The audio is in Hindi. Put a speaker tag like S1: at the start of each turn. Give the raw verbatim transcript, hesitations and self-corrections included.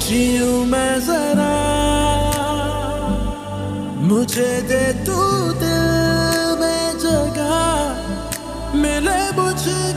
S1: जीऊं मैं जरा, मुझे दे तू दिल में जगह, मिले मुझे